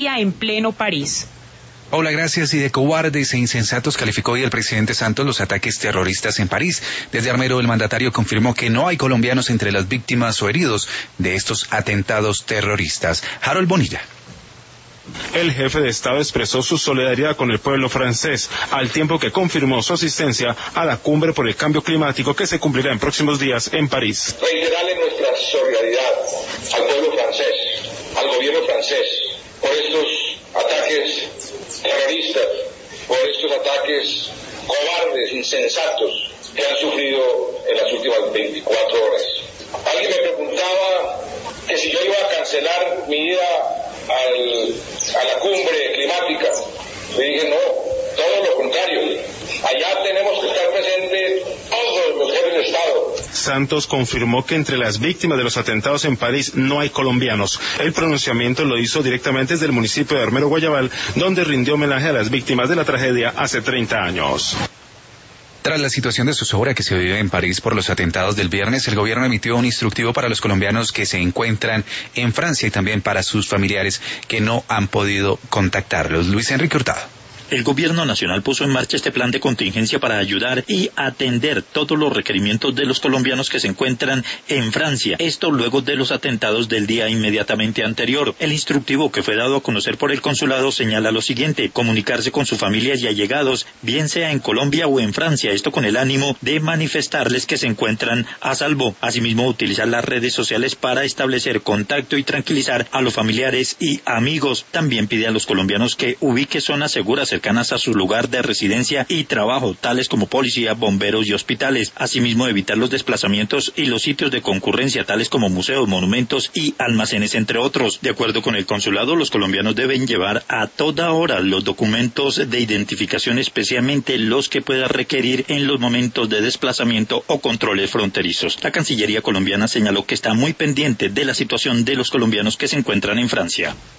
en pleno París. Paula, gracias. Y de cobardes e insensatos calificó hoy el presidente Santos los ataques terroristas en París. Desde Armero, el mandatario confirmó que no hay colombianos entre las víctimas o heridos de estos atentados terroristas. Harold Bonilla. El jefe de Estado expresó su solidaridad con el pueblo francés, al tiempo que confirmó su asistencia a la cumbre por el cambio climático que se cumplirá en próximos días en París. Reiterarle nuestra solidaridad al pueblo francés, al gobierno francés, por estos ataques terroristas, por estos ataques cobardes, insensatos que han sufrido en las últimas 24 horas. Alguien me preguntaba que si yo iba a cancelar mi ida a la cumbre climática. Le dije no, todo lo contrario. Allá tenemos que estar presentes todos los jefes de Estado. Santos confirmó que entre las víctimas de los atentados en París no hay colombianos. El pronunciamiento lo hizo directamente desde el municipio de Armero Guayabal, donde rindió homenaje a las víctimas de la tragedia hace 30 años. Tras la situación de zozobra que se vive en París por los atentados del viernes, el gobierno emitió un instructivo para los colombianos que se encuentran en Francia y también para sus familiares que no han podido contactarlos. Luis Enrique Hurtado. El gobierno nacional puso en marcha este plan de contingencia para ayudar y atender todos los requerimientos de los colombianos que se encuentran en Francia. Esto luego de los atentados del día inmediatamente anterior. El instructivo que fue dado a conocer por el consulado señala lo siguiente: comunicarse con sus familias y allegados, bien sea en Colombia o en Francia, esto con el ánimo de manifestarles que se encuentran a salvo. Asimismo, utilizar las redes sociales para establecer contacto y tranquilizar a los familiares y amigos. También pide a los colombianos que ubiquen zonas seguras cercanas a su lugar de residencia y trabajo, tales como policía, bomberos y hospitales. Asimismo, evitar los desplazamientos y los sitios de concurrencia, tales como museos, monumentos y almacenes, entre otros. De acuerdo con el consulado, los colombianos deben llevar a toda hora los documentos de identificación, especialmente los que pueda requerir en los momentos de desplazamiento o controles fronterizos. La Cancillería colombiana señaló que está muy pendiente de la situación de los colombianos que se encuentran en Francia.